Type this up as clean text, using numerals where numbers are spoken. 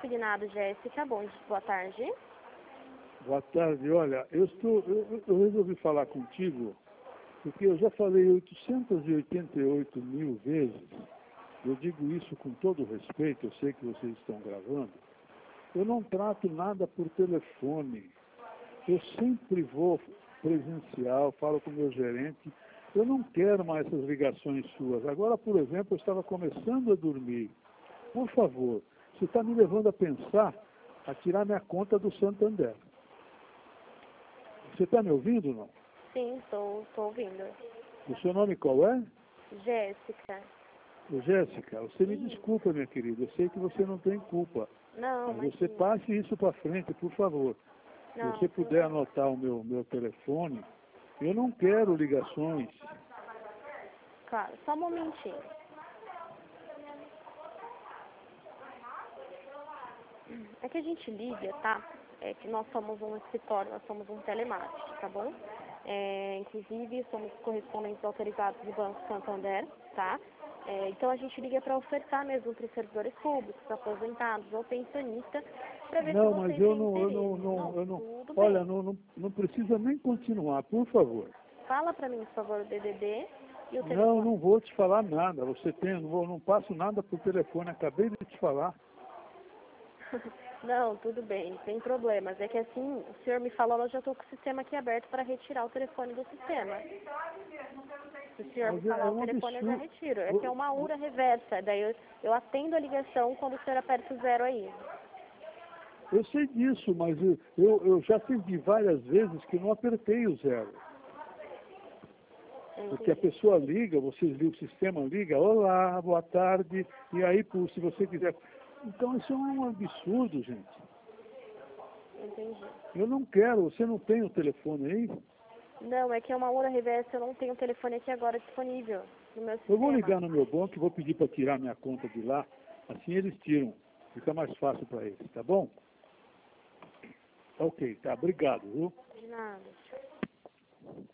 consignado, Jéssica. Boa tarde. Boa tarde. Olha, eu resolvi falar contigo porque eu já falei 888 mil vezes. Eu digo isso com todo respeito, eu sei que vocês estão gravando. Eu não trato nada por telefone. Eu sempre vou presencial, falo com o meu gerente. Eu não quero mais essas ligações suas. Agora, por exemplo, eu estava começando a dormir. Por favor, você está me levando a pensar a tirar minha conta do Santander. Você está me ouvindo ou não? Sim, estou ouvindo. O seu nome qual é? Jéssica. Jéssica, você me desculpa, minha querida. Eu sei que você não tem culpa. Não, Mas você passe isso para frente, por favor. Se você puder anotar o meu telefone, eu não quero ligações. Claro, só um momentinho. É que a gente liga, tá? É que nós somos um escritório, nós somos um telemarketing, tá bom? Inclusive, somos correspondentes autorizados do Banco Santander, tá? Então, a gente liga para ofertar mesmo para os servidores públicos, aposentados ou pensionistas, para ver se vocês mas têm eu não. Tudo Olha, bem. não precisa nem continuar, por favor. Fala para mim, por favor, o DDD e o telefone. Não vou te falar nada. Você tem, não passo nada por telefone, acabei de te falar. Não, tudo bem, sem problemas. É que assim, o senhor me falou, eu já estou com o sistema aqui aberto para retirar o telefone do sistema. Se o senhor me falar o telefone, eu já retiro. É que é uma URA reversa, daí eu atendo a ligação quando o senhor aperta o 0 aí. Eu sei disso, mas eu já atendi várias vezes que não apertei o 0. Porque a pessoa liga, vocês ligam, o sistema liga, olá, boa tarde, e aí, se você quiser... Então, isso é um absurdo, gente. Entendi. Eu não quero, você não tem o telefone aí? Não, é que é uma URA reversa, eu não tenho o telefone aqui agora disponível no meu sistema. Eu vou ligar no meu banco e vou pedir para tirar minha conta de lá, assim eles tiram, fica mais fácil para eles, tá bom? Ok, tá, obrigado, viu? De nada.